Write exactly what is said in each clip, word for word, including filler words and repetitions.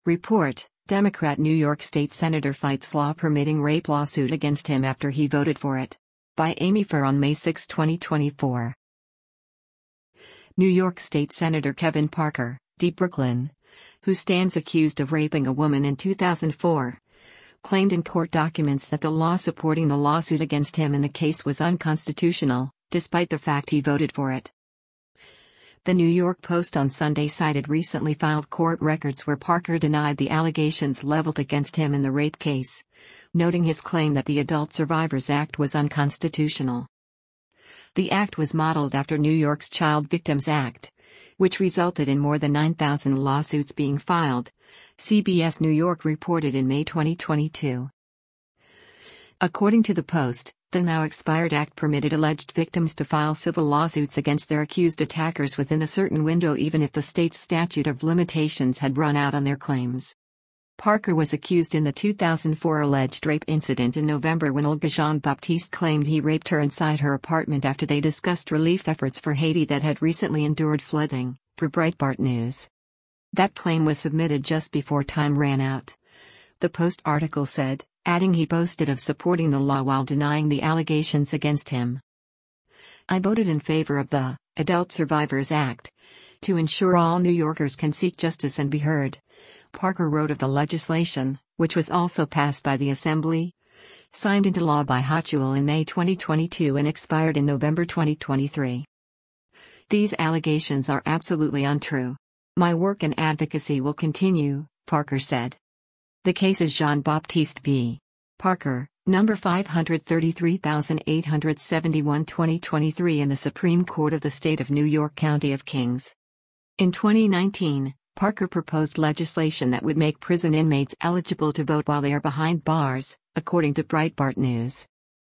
Report: Democrat New York State Senator fights law permitting rape lawsuit against him after he voted for it. By Amy Farr on May sixth, twenty twenty-four. New York State Senator Kevin Parker, D. Brooklyn, who stands accused of raping a woman in two thousand four, claimed in court documents that the law supporting the lawsuit against him in the case was unconstitutional, despite the fact he voted for it. The New York Post on Sunday cited recently filed court records where Parker denied the allegations leveled against him in the rape case, noting his claim that the Adult Survivors Act was unconstitutional. The act was modeled after New York's Child Victims Act, which resulted in more than nine thousand lawsuits being filed, C B S New York reported in May twenty twenty-two. According to the Post, the now expired act permitted alleged victims to file civil lawsuits against their accused attackers within a certain window even if the state's statute of limitations had run out on their claims. Parker was accused in the two thousand four alleged rape incident in November when Olga Jean-Baptiste claimed he raped her inside her apartment after they discussed relief efforts for Haiti that had recently endured flooding, per Breitbart News. That claim was submitted just before time ran out, the Post article said, adding he boasted of supporting the law while denying the allegations against him. "I voted in favor of the Adult Survivors Act to ensure all New Yorkers can seek justice and be heard," Parker wrote of the legislation, which was also passed by the Assembly, signed into law by Hochul in May twenty twenty-two and expired in November twenty twenty-three. "These allegations are absolutely untrue. My work and advocacy will continue," Parker said. The case is Jean-Baptiste v. Parker, number five hundred thirty-three thousand eight hundred seventy-one twenty twenty-three in the Supreme Court of the State of New York County of Kings. In twenty nineteen, Parker proposed legislation that would make prison inmates eligible to vote while they are behind bars, according to Breitbart News.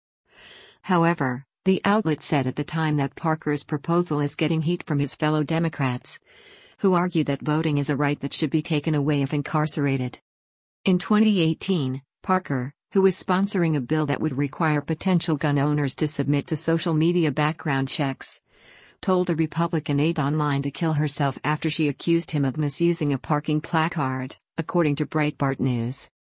However, the outlet said at the time that Parker's proposal is getting heat from his fellow Democrats, who argue that voting is a right that should be taken away if incarcerated. In twenty eighteen, Parker, who was sponsoring a bill that would require potential gun owners to submit to social media background checks, told a Republican aide online to kill herself after she accused him of misusing a parking placard, according to Breitbart News.